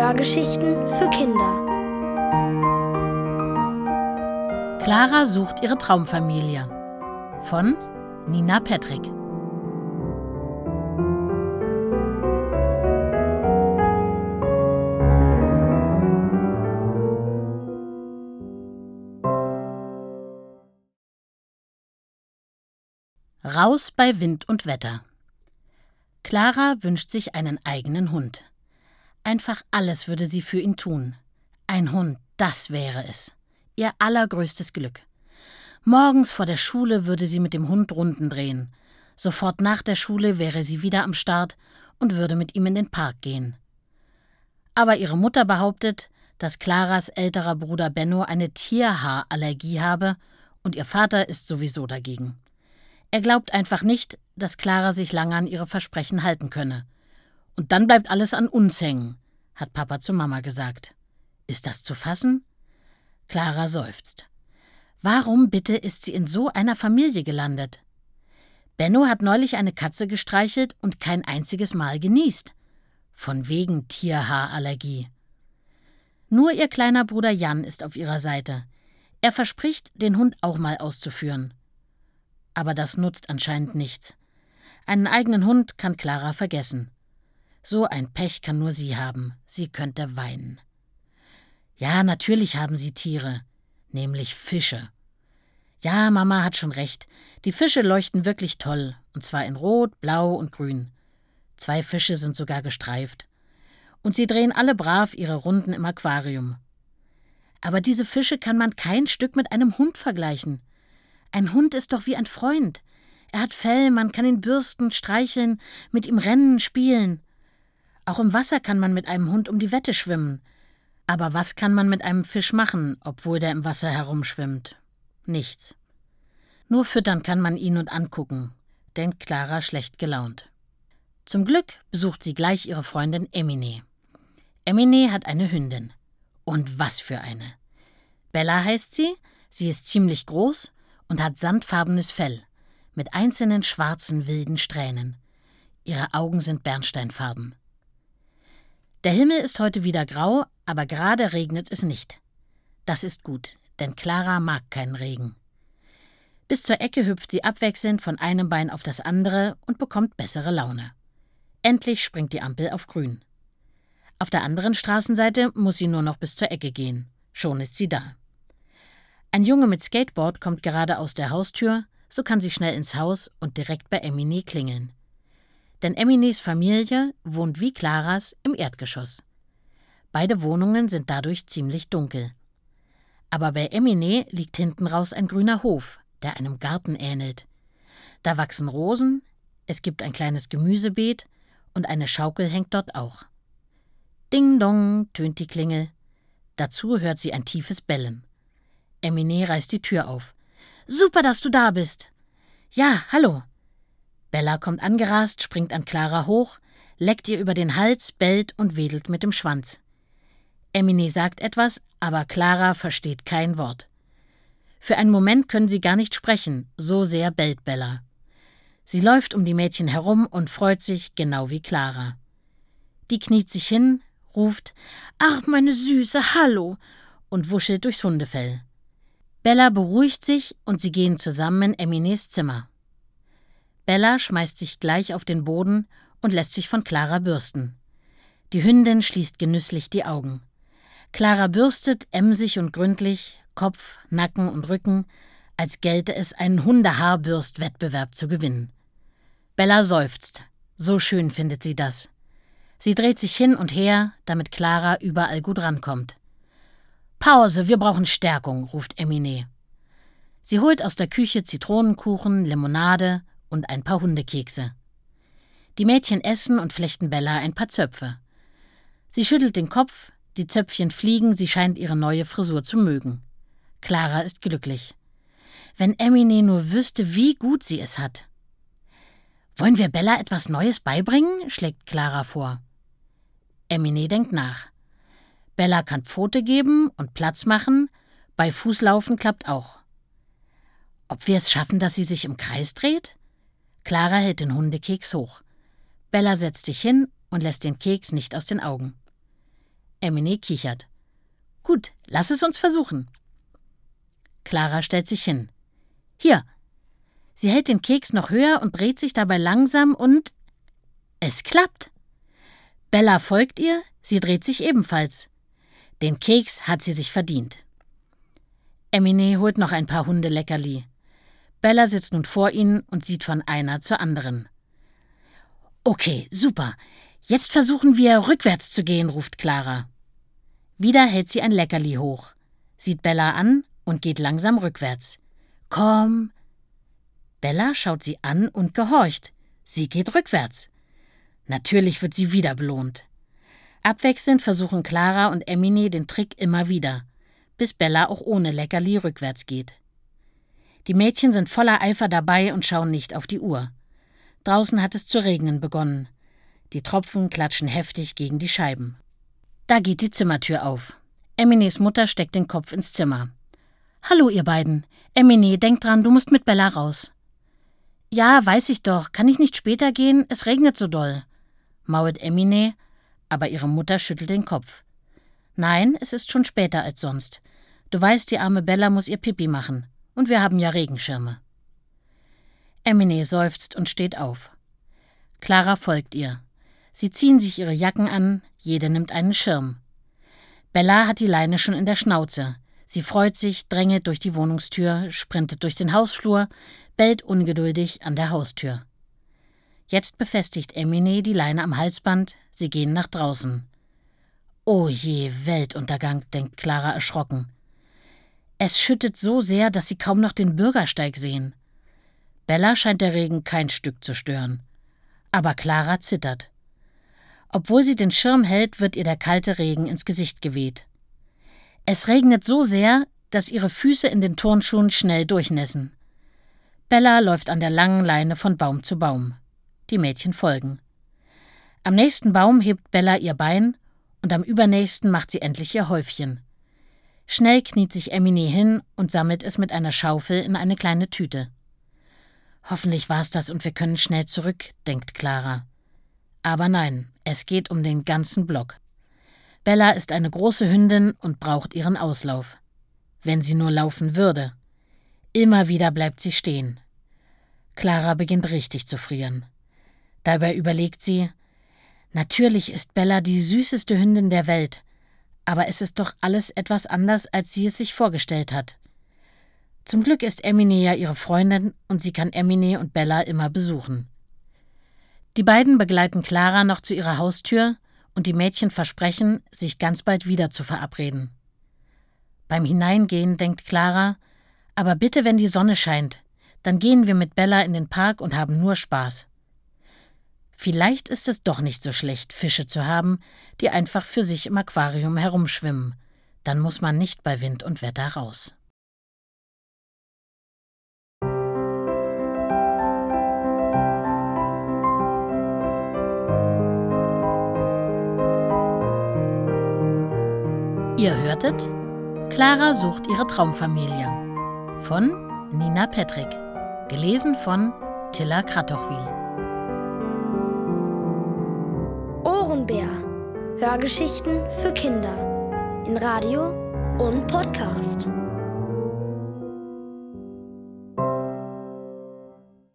Hörgeschichten für Kinder. Clara sucht ihre Traumfamilie von Nina Petrick. Raus bei Wind und Wetter. Clara wünscht sich einen eigenen Hund. Einfach alles würde sie für ihn tun. Ein Hund, das wäre es. Ihr allergrößtes Glück. Morgens vor der Schule würde sie mit dem Hund Runden drehen. Sofort nach der Schule wäre sie wieder am Start und würde mit ihm in den Park gehen. Aber ihre Mutter behauptet, dass Claras älterer Bruder Benno eine Tierhaarallergie habe und ihr Vater ist sowieso dagegen. Er glaubt einfach nicht, dass Clara sich lange an ihre Versprechen halten könne. Und dann bleibt alles an uns hängen, hat Papa zu Mama gesagt. Ist das zu fassen? Clara seufzt. Warum bitte ist sie in so einer Familie gelandet? Benno hat neulich eine Katze gestreichelt und kein einziges Mal genießt. Von wegen Tierhaarallergie. Nur ihr kleiner Bruder Jan ist auf ihrer Seite. Er verspricht, den Hund auch mal auszuführen. Aber das nutzt anscheinend nichts. Einen eigenen Hund kann Clara vergessen. So ein Pech kann nur sie haben. Sie könnte weinen. Ja, natürlich haben sie Tiere, nämlich Fische. Ja, Mama hat schon recht. Die Fische leuchten wirklich toll, und zwar in Rot, Blau und Grün. 2 Fische sind sogar gestreift. Und sie drehen alle brav ihre Runden im Aquarium. Aber diese Fische kann man kein Stück mit einem Hund vergleichen. Ein Hund ist doch wie ein Freund. Er hat Fell, man kann ihn bürsten, streicheln, mit ihm rennen, spielen. Auch im Wasser kann man mit einem Hund um die Wette schwimmen. Aber was kann man mit einem Fisch machen, obwohl der im Wasser herumschwimmt? Nichts. Nur füttern kann man ihn und angucken, denkt Clara schlecht gelaunt. Zum Glück besucht sie gleich ihre Freundin Emine. Emine hat eine Hündin. Und was für eine. Bella heißt sie, sie ist ziemlich groß und hat sandfarbenes Fell, mit einzelnen schwarzen wilden Strähnen. Ihre Augen sind bernsteinfarben. Der Himmel ist heute wieder grau, aber gerade regnet es nicht. Das ist gut, denn Clara mag keinen Regen. Bis zur Ecke hüpft sie abwechselnd von einem Bein auf das andere und bekommt bessere Laune. Endlich springt die Ampel auf grün. Auf der anderen Straßenseite muss sie nur noch bis zur Ecke gehen. Schon ist sie da. Ein Junge mit Skateboard kommt gerade aus der Haustür, so kann sie schnell ins Haus und direkt bei Emine klingeln. Denn Emines Familie wohnt wie Claras im Erdgeschoss. Beide Wohnungen sind dadurch ziemlich dunkel. Aber bei Emine liegt hinten raus ein grüner Hof, der einem Garten ähnelt. Da wachsen Rosen, es gibt ein kleines Gemüsebeet und eine Schaukel hängt dort auch. Ding dong tönt die Klingel. Dazu hört sie ein tiefes Bellen. Emine reißt die Tür auf. »Super, dass du da bist!« »Ja, hallo!« Bella kommt angerast, springt an Clara hoch, leckt ihr über den Hals, bellt und wedelt mit dem Schwanz. Emine sagt etwas, aber Clara versteht kein Wort. Für einen Moment können sie gar nicht sprechen, so sehr bellt Bella. Sie läuft um die Mädchen herum und freut sich, genau wie Clara. Die kniet sich hin, ruft, »Ach, meine Süße, hallo!« und wuschelt durchs Hundefell. Bella beruhigt sich und sie gehen zusammen in Emines Zimmer. Bella schmeißt sich gleich auf den Boden und lässt sich von Clara bürsten. Die Hündin schließt genüsslich die Augen. Clara bürstet emsig und gründlich, Kopf, Nacken und Rücken, als gelte es, einen Hundehaarbürstwettbewerb zu gewinnen. Bella seufzt. So schön findet sie das. Sie dreht sich hin und her, damit Clara überall gut rankommt. »Pause, wir brauchen Stärkung«, ruft Emine. Sie holt aus der Küche Zitronenkuchen, Limonade und ein paar Hundekekse. Die Mädchen essen und flechten Bella ein paar Zöpfe. Sie schüttelt den Kopf, die Zöpfchen fliegen, sie scheint ihre neue Frisur zu mögen. Clara ist glücklich. Wenn Emine nur wüsste, wie gut sie es hat. »Wollen wir Bella etwas Neues beibringen?«, schlägt Clara vor. Emine denkt nach. Bella kann Pfote geben und Platz machen, bei Fußlaufen klappt auch. Ob wir es schaffen, dass sie sich im Kreis dreht? Clara hält den Hundekeks hoch. Bella setzt sich hin und lässt den Keks nicht aus den Augen. Emine kichert. Gut, lass es uns versuchen. Clara stellt sich hin. Hier. Sie hält den Keks noch höher und dreht sich dabei langsam und... Es klappt. Bella folgt ihr, sie dreht sich ebenfalls. Den Keks hat sie sich verdient. Emine holt noch ein paar Hundeleckerli. Bella sitzt nun vor ihnen und sieht von einer zur anderen. Okay, super. Jetzt versuchen wir, rückwärts zu gehen, ruft Clara. Wieder hält sie ein Leckerli hoch, sieht Bella an und geht langsam rückwärts. Komm. Bella schaut sie an und gehorcht. Sie geht rückwärts. Natürlich wird sie wieder belohnt. Abwechselnd versuchen Clara und Emine den Trick immer wieder, bis Bella auch ohne Leckerli rückwärts geht. Die Mädchen sind voller Eifer dabei und schauen nicht auf die Uhr. Draußen hat es zu regnen begonnen. Die Tropfen klatschen heftig gegen die Scheiben. Da geht die Zimmertür auf. Emines Mutter steckt den Kopf ins Zimmer. »Hallo, ihr beiden. Emine, denk dran, du musst mit Bella raus.« »Ja, weiß ich doch. Kann ich nicht später gehen? Es regnet so doll«, mault Emine, aber ihre Mutter schüttelt den Kopf. »Nein, es ist schon später als sonst. Du weißt, die arme Bella muss ihr Pipi machen. Und wir haben ja Regenschirme.« Emine seufzt und steht auf. Clara folgt ihr. Sie ziehen sich ihre Jacken an, jede nimmt einen Schirm. Bella hat die Leine schon in der Schnauze. Sie freut sich, drängelt durch die Wohnungstür, sprintet durch den Hausflur, bellt ungeduldig an der Haustür. Jetzt befestigt Emine die Leine am Halsband, sie gehen nach draußen. Oh je, Weltuntergang, denkt Clara erschrocken. Es schüttet so sehr, dass sie kaum noch den Bürgersteig sehen. Bella scheint der Regen kein Stück zu stören. Aber Clara zittert. Obwohl sie den Schirm hält, wird ihr der kalte Regen ins Gesicht geweht. Es regnet so sehr, dass ihre Füße in den Turnschuhen schnell durchnässen. Bella läuft an der langen Leine von Baum zu Baum. Die Mädchen folgen. Am nächsten Baum hebt Bella ihr Bein und am übernächsten macht sie endlich ihr Häufchen. Schnell kniet sich Emine hin und sammelt es mit einer Schaufel in eine kleine Tüte. Hoffentlich war's das und wir können schnell zurück, denkt Clara. Aber nein, es geht um den ganzen Block. Bella ist eine große Hündin und braucht ihren Auslauf. Wenn sie nur laufen würde. Immer wieder bleibt sie stehen. Clara beginnt richtig zu frieren. Dabei überlegt sie, natürlich ist Bella die süßeste Hündin der Welt, aber es ist doch alles etwas anders, als sie es sich vorgestellt hat. Zum Glück ist Emine ja ihre Freundin und sie kann Emine und Bella immer besuchen. Die beiden begleiten Clara noch zu ihrer Haustür und die Mädchen versprechen, sich ganz bald wieder zu verabreden. Beim Hineingehen denkt Clara, aber bitte, wenn die Sonne scheint, dann gehen wir mit Bella in den Park und haben nur Spaß. Vielleicht ist es doch nicht so schlecht, Fische zu haben, die einfach für sich im Aquarium herumschwimmen. Dann muss man nicht bei Wind und Wetter raus. Ihr hörtet Clara sucht ihre Traumfamilie von Nina Petrick, gelesen von Tilla Kratochwil. Ohrenbär. Hörgeschichten für Kinder. In Radio und Podcast.